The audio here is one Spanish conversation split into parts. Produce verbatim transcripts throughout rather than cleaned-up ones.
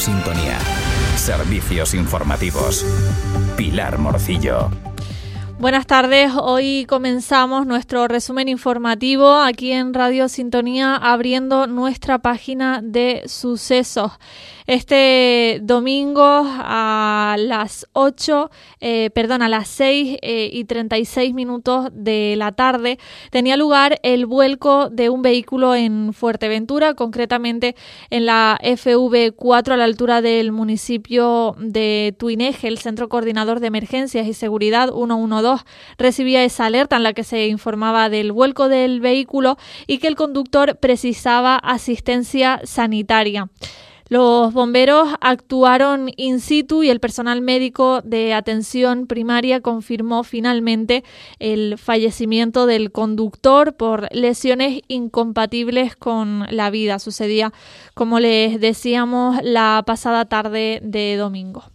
Sintonía. Servicios informativos. Pilar Morcillo. Buenas tardes, hoy comenzamos nuestro resumen informativo aquí en Radio Sintonía abriendo nuestra página de sucesos. Este domingo a las ocho, eh, perdón, a las seis eh, y treinta y seis minutos de la tarde tenía lugar el vuelco de un vehículo en Fuerteventura, concretamente en la F V cuatro a la altura del municipio de Tuineje. El Centro Coordinador de Emergencias y Seguridad ciento doce recibía esa alerta en la que se informaba del vuelco del vehículo y que el conductor precisaba asistencia sanitaria. Los bomberos actuaron in situ y el personal médico de atención primaria confirmó finalmente el fallecimiento del conductor por lesiones incompatibles con la vida. Sucedía, como les decíamos, la pasada tarde de domingo.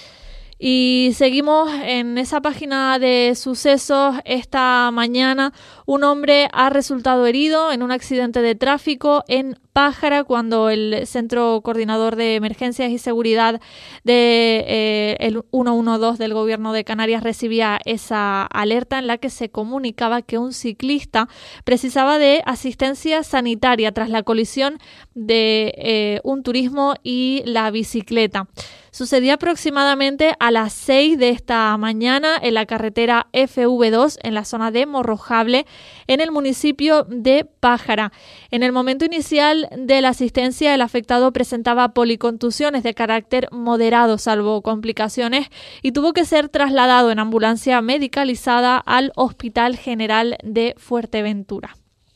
Y seguimos en esa página de sucesos. Esta mañana un hombre ha resultado herido en un accidente de tráfico en Pájara cuando el Centro Coordinador de Emergencias y Seguridad de eh, el ciento doce del Gobierno de Canarias recibía esa alerta en la que se comunicaba que un ciclista precisaba de asistencia sanitaria tras la colisión de eh, un turismo y la bicicleta. Sucedía aproximadamente a las seis de esta mañana en la carretera F V dos en la zona de Morrojable en el municipio de Pájara. En el momento inicial de la asistencia, el afectado presentaba policontusiones de carácter moderado, salvo complicaciones, y tuvo que ser trasladado en ambulancia medicalizada al Hospital General de Fuerteventura.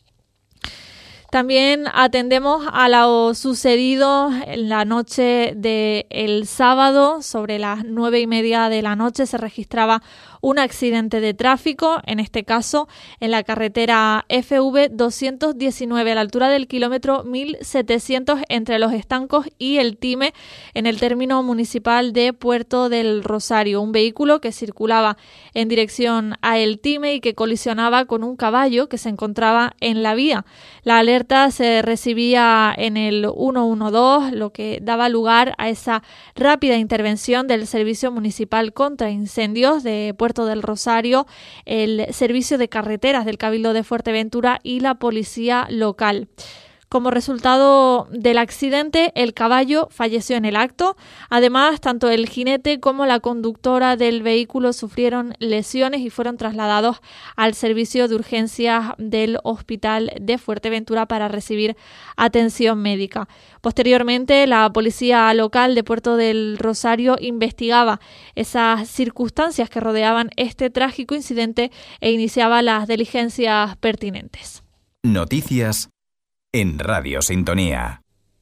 También atendemos a lo sucedido en la noche del sábado. Sobre las nueve y media de la noche se registraba un accidente de tráfico, en este caso en la carretera F V doscientos diecinueve a la altura del kilómetro mil setecientos entre Los Estancos y El Time, en el término municipal de Puerto del Rosario. Un vehículo que circulaba en dirección a El Time y que colisionaba con un caballo que se encontraba en la vía. La alerta se recibía en el ciento doce, lo que daba lugar a esa rápida intervención del Servicio Municipal contra Incendios de Puerto del Rosario, el Servicio de Carreteras del Cabildo de Fuerteventura y la Policía Local. Como resultado del accidente, el caballo falleció en el acto. Además, tanto el jinete como la conductora del vehículo sufrieron lesiones y fueron trasladados al servicio de urgencias del Hospital de Fuerteventura para recibir atención médica. Posteriormente, la Policía Local de Puerto del Rosario investigaba esas circunstancias que rodeaban este trágico incidente e iniciaba las diligencias pertinentes. Noticias en Radio Sintonía.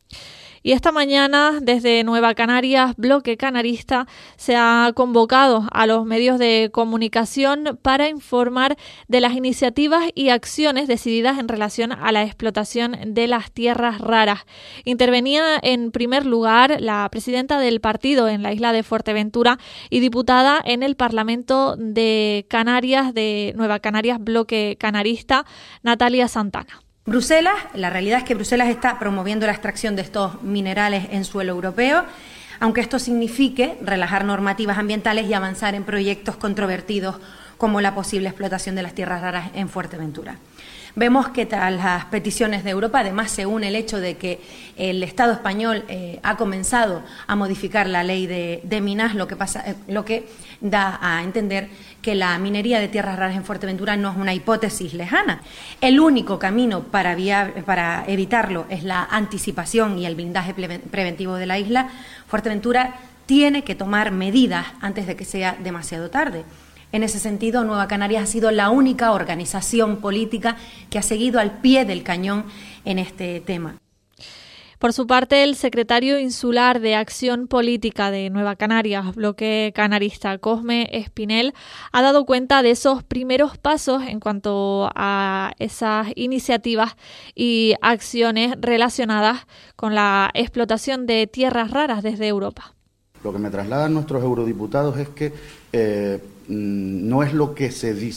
Y esta mañana, desde Nueva Canarias, Bloque Canarista se ha convocado a los medios de comunicación para informar de las iniciativas y acciones decididas en relación a la explotación de las tierras raras. Intervenía en primer lugar la presidenta del partido en la isla de Fuerteventura y diputada en el Parlamento de Canarias, de Nueva Canarias, Bloque Canarista, Natalia Santana. Bruselas, la realidad es que Bruselas está promoviendo la extracción de estos minerales en suelo europeo, aunque esto signifique relajar normativas ambientales y avanzar en proyectos controvertidos como la posible explotación de las tierras raras en Fuerteventura. Vemos que tras las peticiones de Europa, además se une el hecho de que el Estado español eh, ha comenzado a modificar la ley de, de minas, lo que, pasa, eh, lo que da a entender que la minería de tierras raras en Fuerteventura no es una hipótesis lejana. El único camino para, via, para evitarlo es la anticipación y el blindaje preventivo de la isla. Fuerteventura tiene que tomar medidas antes de que sea demasiado tarde. En ese sentido, Nueva Canarias ha sido la única organización política que ha seguido al pie del cañón en este tema. Por su parte, el secretario insular de Acción Política de Nueva Canarias, Bloque Canarista, Cosme Espinel, ha dado cuenta de esos primeros pasos en cuanto a esas iniciativas y acciones relacionadas con la explotación de tierras raras desde Europa. Lo que me trasladan nuestros eurodiputados es que eh, no es lo que se dice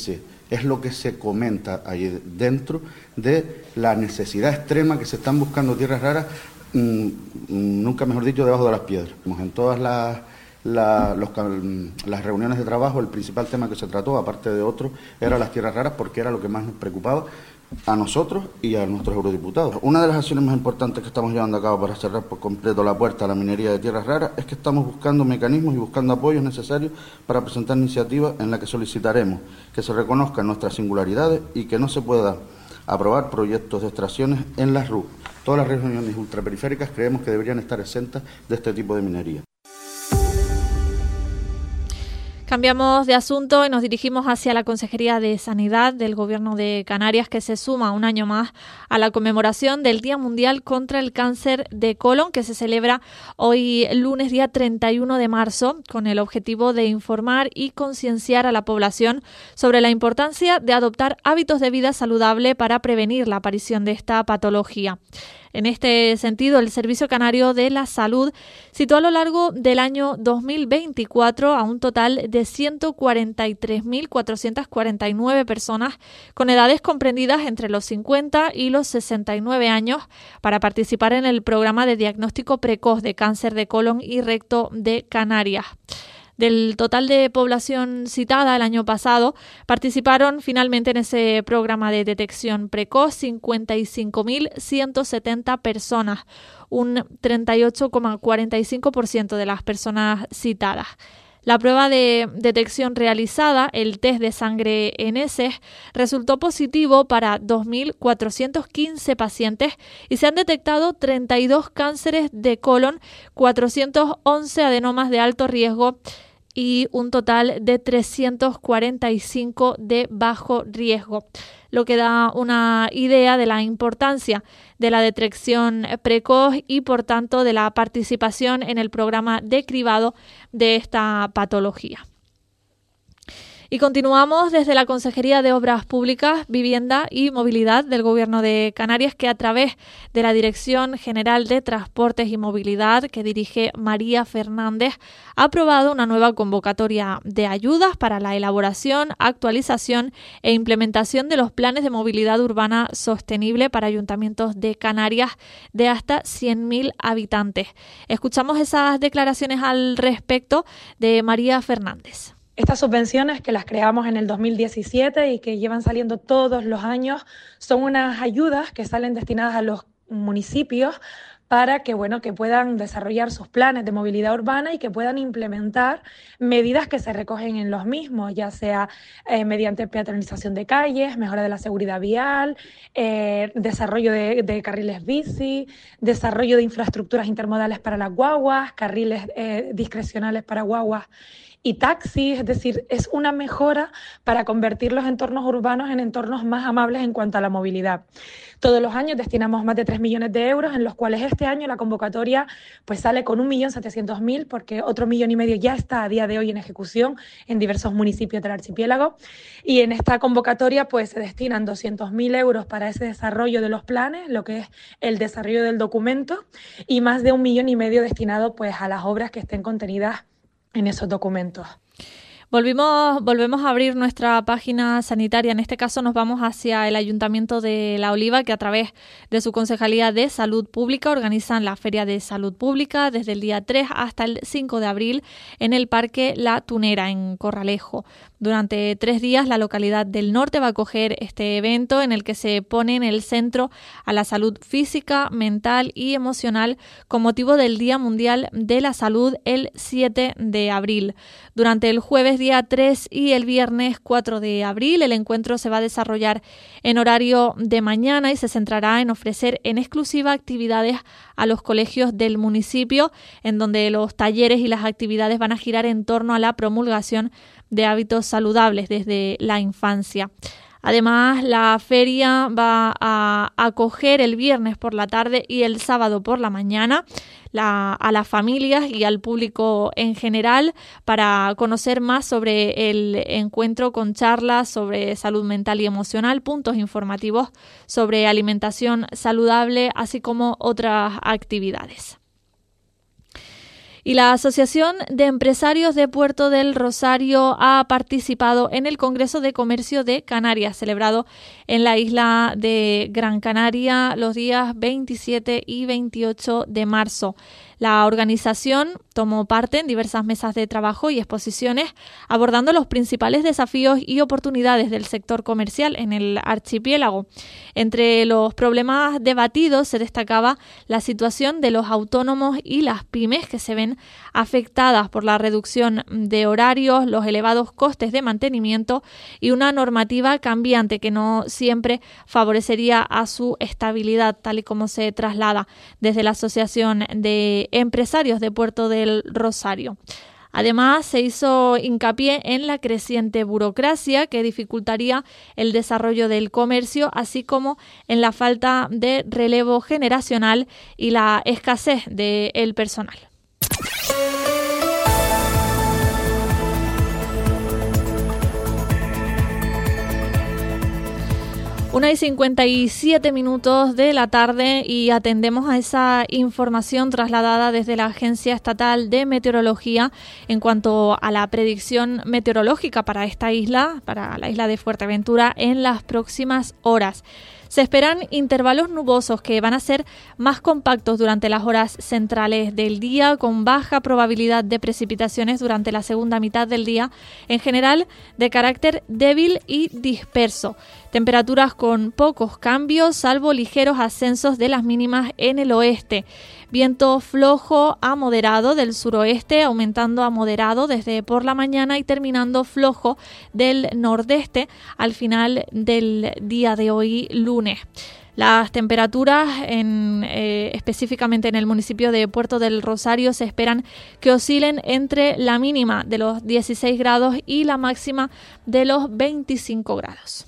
es lo que se comenta ahí dentro de la necesidad extrema que se están buscando tierras raras, mmm, nunca mejor dicho, debajo de las piedras. En todas las, la, los, las reuniones de trabajo, el principal tema que se trató, aparte de otros, era las tierras raras, porque era lo que más nos preocupaba a nosotros y a nuestros eurodiputados. Una de las acciones más importantes que estamos llevando a cabo para cerrar por completo la puerta a la minería de tierras raras es que estamos buscando mecanismos y buscando apoyos necesarios para presentar iniciativas en las que solicitaremos que se reconozcan nuestras singularidades y que no se pueda aprobar proyectos de extracciones en las R U. Todas las regiones ultraperiféricas creemos que deberían estar exentas de este tipo de minería. Cambiamos de asunto y nos dirigimos hacia la Consejería de Sanidad del Gobierno de Canarias, que se suma un año más a la conmemoración del Día Mundial contra el Cáncer de Colon, que se celebra hoy lunes día treinta y uno de marzo, con el objetivo de informar y concienciar a la población sobre la importancia de adoptar hábitos de vida saludable para prevenir la aparición de esta patología. En este sentido, el Servicio Canario de la Salud situó a lo largo del año dos mil veinticuatro a un total de ciento cuarenta y tres mil cuatrocientas cuarenta y nueve personas con edades comprendidas entre los cincuenta y los sesenta y nueve años para participar en el programa de diagnóstico precoz de cáncer de colon y recto de Canarias. Del total de población citada el año pasado, participaron finalmente en ese programa de detección precoz cincuenta y cinco mil ciento setenta personas, un treinta y ocho coma cuarenta y cinco por ciento de las personas citadas. La prueba de detección realizada, el test de sangre en heces, resultó positivo para dos mil cuatrocientos quince pacientes y se han detectado treinta y dos cánceres de colon, cuatrocientos once adenomas de alto riesgo y un total de trescientos cuarenta y cinco de bajo riesgo, lo que da una idea de la importancia de la detección precoz y, por tanto, de la participación en el programa de cribado de esta patología. Y continuamos desde la Consejería de Obras Públicas, Vivienda y Movilidad del Gobierno de Canarias, que a través de la Dirección General de Transportes y Movilidad, que dirige María Fernández, ha aprobado una nueva convocatoria de ayudas para la elaboración, actualización e implementación de los planes de movilidad urbana sostenible para ayuntamientos de Canarias de hasta cien mil habitantes. Escuchamos esas declaraciones al respecto de María Fernández. Estas subvenciones, que las creamos en el dos mil diecisiete y que llevan saliendo todos los años, son unas ayudas que salen destinadas a los municipios para que, bueno, que puedan desarrollar sus planes de movilidad urbana y que puedan implementar medidas que se recogen en los mismos, ya sea eh, mediante peatonalización de calles, mejora de la seguridad vial, eh, desarrollo de, de carriles bici, desarrollo de infraestructuras intermodales para las guaguas, carriles eh, discrecionales para guaguas y taxis, es decir, es una mejora para convertir los entornos urbanos en entornos más amables en cuanto a la movilidad. Todos los años destinamos más de tres millones de euros, en los cuales este año la convocatoria pues sale con un millón setecientos mil, porque otro millón y medio ya está a día de hoy en ejecución en diversos municipios del archipiélago. Y en esta convocatoria pues se destinan doscientos mil euros para ese desarrollo de los planes, lo que es el desarrollo del documento, y más de un millón y medio destinado pues a las obras que estén contenidas en esos documentos. Volvimos, volvemos a abrir nuestra página sanitaria. En este caso nos vamos hacia el Ayuntamiento de La Oliva, que a través de su Concejalía de Salud Pública organizan la Feria de Salud Pública desde el día tres hasta el cinco de abril en el Parque La Tunera, en Corralejo. Durante tres días la localidad del norte va a acoger este evento en el que se pone en el centro a la salud física, mental y emocional con motivo del Día Mundial de la Salud el siete de abril. Durante el jueves día tres y el viernes cuatro de abril el encuentro se va a desarrollar en horario de mañana y se centrará en ofrecer en exclusiva actividades a los colegios del municipio, en donde los talleres y las actividades van a girar en torno a la promulgación de hábitos saludables desde la infancia. Además, la feria va a acoger el viernes por la tarde y el sábado por la mañana la, a las familias y al público en general para conocer más sobre el encuentro con charlas sobre salud mental y emocional, puntos informativos sobre alimentación saludable, así como otras actividades. Y la Asociación de Empresarios de Puerto del Rosario ha participado en el Congreso de Comercio de Canarias, celebrado en la isla de Gran Canaria los días veintisiete y veintiocho de marzo. La organización tomó parte en diversas mesas de trabajo y exposiciones abordando los principales desafíos y oportunidades del sector comercial en el archipiélago. Entre los problemas debatidos se destacaba la situación de los autónomos y las pymes que se ven afectadas por la reducción de horarios, los elevados costes de mantenimiento y una normativa cambiante que no siempre favorecería a su estabilidad, tal y como se traslada desde la Asociación de Empresarios de Puerto del Rosario. Además, se hizo hincapié en la creciente burocracia que dificultaría el desarrollo del comercio, así como en la falta de relevo generacional y la escasez del personal. Una y cincuenta y siete minutos de la tarde y atendemos a esa información trasladada desde la Agencia Estatal de Meteorología en cuanto a la predicción meteorológica para esta isla, para la isla de Fuerteventura, en las próximas horas. Se esperan intervalos nubosos que van a ser más compactos durante las horas centrales del día, con baja probabilidad de precipitaciones durante la segunda mitad del día, en general de carácter débil y disperso. Temperaturas con pocos cambios, salvo ligeros ascensos de las mínimas en el oeste. Viento flojo a moderado del suroeste, aumentando a moderado desde por la mañana y terminando flojo del nordeste al final del día de hoy, lunes. Las temperaturas, en, eh, específicamente en el municipio de Puerto del Rosario, se esperan que oscilen entre la mínima de los dieciséis grados y la máxima de los veinticinco grados.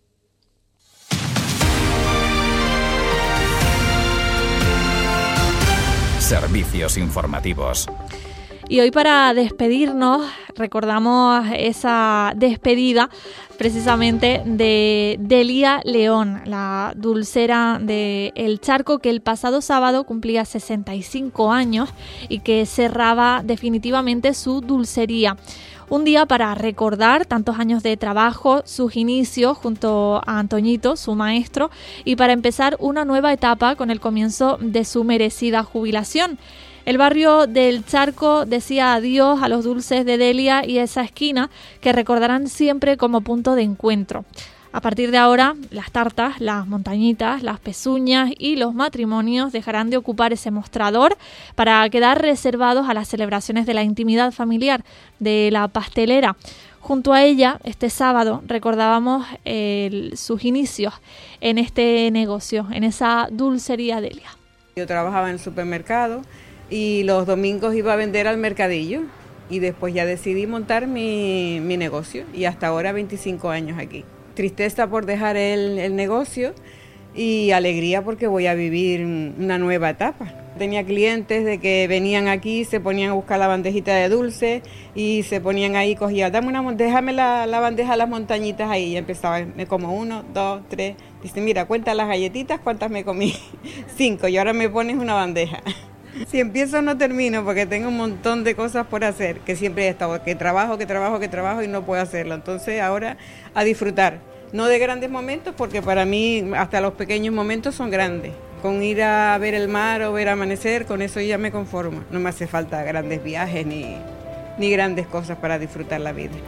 Servicios informativos. Y hoy, para despedirnos, recordamos esa despedida precisamente de Delia León, la dulcera de El Charco, que el pasado sábado cumplía sesenta y cinco años y que cerraba definitivamente su dulcería. Un día para recordar tantos años de trabajo, sus inicios junto a Antoñito, su maestro, y para empezar una nueva etapa con el comienzo de su merecida jubilación. El barrio del Charco decía adiós a los dulces de Delia y esa esquina que recordarán siempre como punto de encuentro. A partir de ahora, las tartas, las montañitas, las pezuñas y los matrimonios dejarán de ocupar ese mostrador para quedar reservados a las celebraciones de la intimidad familiar de la pastelera. Junto a ella, este sábado, recordábamos el, sus inicios en este negocio, en esa dulcería Delia. Yo trabajaba en el supermercado y los domingos iba a vender al mercadillo y después ya decidí montar mi, mi negocio y hasta ahora veinticinco años aquí. Tristeza por dejar el, el negocio y alegría porque voy a vivir una nueva etapa. Tenía clientes de que venían aquí, se ponían a buscar la bandejita de dulce y se ponían ahí, cogía, dame una, déjame la, la bandeja de las montañitas ahí. Y empezaba, me como uno, dos, tres. Dice, mira, cuenta las galletitas, ¿cuántas me comí? Cinco, y ahora me pones una bandeja. Si empiezo no termino porque tengo un montón de cosas por hacer, que siempre he estado, que trabajo, que trabajo, que trabajo y no puedo hacerlo. Entonces ahora a disfrutar, no de grandes momentos porque para mí hasta los pequeños momentos son grandes. Con ir a ver el mar o ver amanecer, con eso ya me conformo. No me hace falta grandes viajes ni, ni grandes cosas para disfrutar la vida.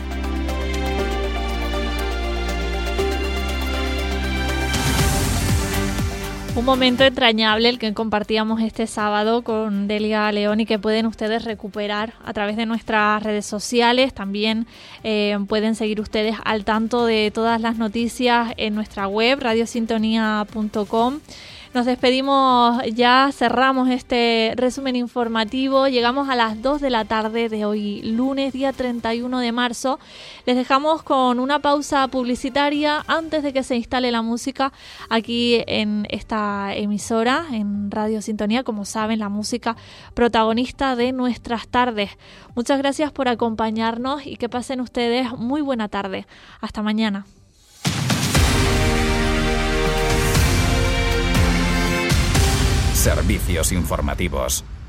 Un momento entrañable el que compartíamos este sábado con Delia León y que pueden ustedes recuperar a través de nuestras redes sociales. También eh, pueden seguir ustedes al tanto de todas las noticias en nuestra web, radio sintonía punto com. Nos despedimos ya, cerramos este resumen informativo, llegamos a las dos de la tarde de hoy, lunes, día treinta y uno de marzo. Les dejamos con una pausa publicitaria antes de que se instale la música aquí en esta emisora, en Radio Sintonía, como saben, la música protagonista de nuestras tardes. Muchas gracias por acompañarnos y que pasen ustedes muy buena tarde. Hasta mañana. Servicios informativos.